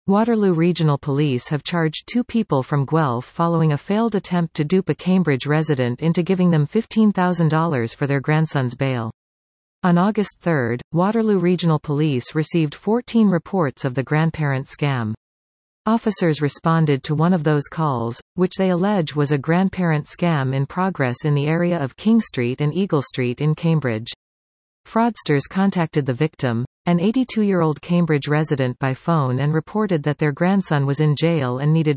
Waterloo Regional Police have charged 2 people from Guelph following a failed attempt to dupe a Cambridge resident into giving them $15,000 for their grandson's bail. On August 3, Waterloo Regional Police received 14 reports of the grandparent scam. Officers responded to one of those calls, which they allege was a grandparent scam in progress in the area of King Street and Eagle Street in Cambridge. Fraudsters contacted the victim, an 82-year-old Cambridge resident, by phone and reported that their grandson was in jail and needed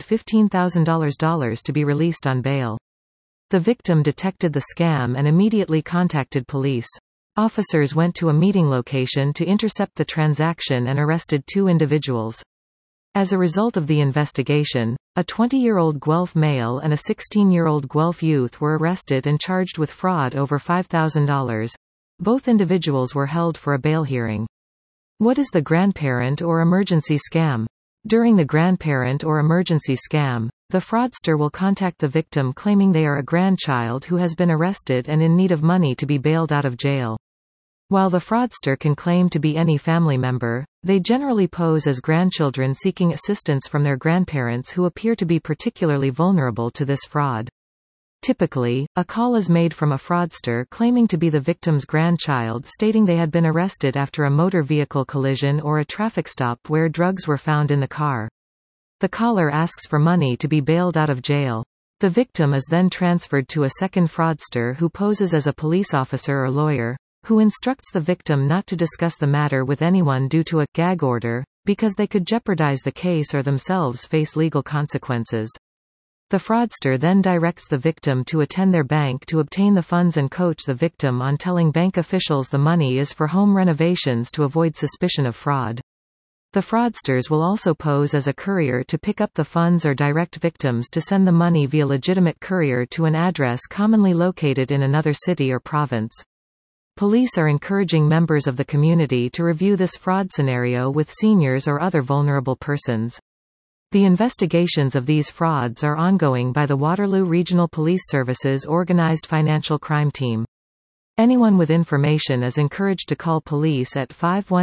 $15,000 to be released on bail. The victim detected the scam and immediately contacted police. Officers went to a meeting location to intercept the transaction and arrested 2 individuals. As a result of the investigation, a 20-year-old Guelph male and a 16-year-old Guelph youth were arrested and charged with fraud over $5,000. Both individuals were held for a bail hearing. What is the grandparent or emergency scam? During the grandparent or emergency scam, the fraudster will contact the victim claiming they are a grandchild who has been arrested and in need of money to be bailed out of jail. While the fraudster can claim to be any family member, they generally pose as grandchildren seeking assistance from their grandparents who appear to be particularly vulnerable to this fraud. Typically, a call is made from a fraudster claiming to be the victim's grandchild, stating they had been arrested after a motor vehicle collision or a traffic stop where drugs were found in the car. The caller asks for money to be bailed out of jail. The victim is then transferred to a second fraudster who poses as a police officer or lawyer, who instructs the victim not to discuss the matter with anyone due to a gag order, because they could jeopardize the case or themselves face legal consequences. The fraudster then directs the victim to attend their bank to obtain the funds and coach the victim on telling bank officials the money is for home renovations to avoid suspicion of fraud. The fraudsters will also pose as a courier to pick up the funds or direct victims to send the money via legitimate courier to an address commonly located in another city or province. Police are encouraging members of the community to review this fraud scenario with seniors or other vulnerable persons. The investigations of these frauds are ongoing by the Waterloo Regional Police Service's Organised Financial Crime Team. Anyone with information is encouraged to call police at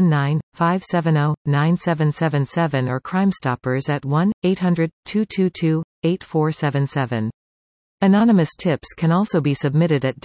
519-570-9777 or Crime Stoppers at 1-800-222-8477. Anonymous tips can also be submitted at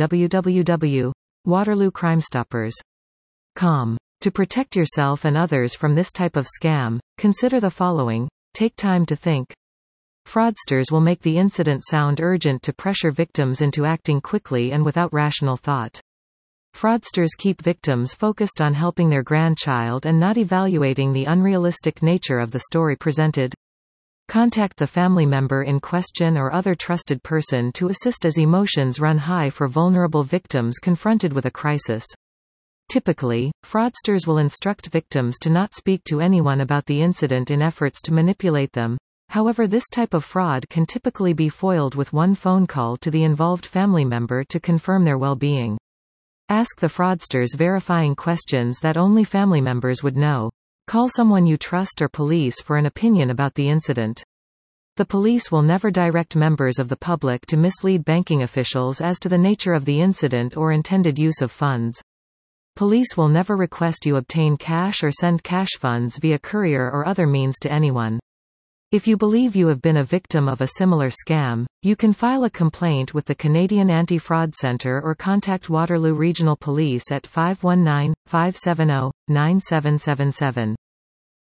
www.waterloocrimstoppers.com. To protect yourself and others from this type of scam, consider the following. Take time to think. Fraudsters will make the incident sound urgent to pressure victims into acting quickly and without rational thought. Fraudsters keep victims focused on helping their grandchild and not evaluating the unrealistic nature of the story presented. Contact the family member in question or other trusted person to assist as emotions run high for vulnerable victims confronted with a crisis. Typically, fraudsters will instruct victims to not speak to anyone about the incident in efforts to manipulate them. However, this type of fraud can typically be foiled with one phone call to the involved family member to confirm their well-being. Ask the fraudsters verifying questions that only family members would know. Call someone you trust or police for an opinion about the incident. The police will never direct members of the public to mislead banking officials as to the nature of the incident or intended use of funds. Police will never request you obtain cash or send cash funds via courier or other means to anyone. If you believe you have been a victim of a similar scam, you can file a complaint with the Canadian Anti-Fraud Centre or contact Waterloo Regional Police at 519-570-9777.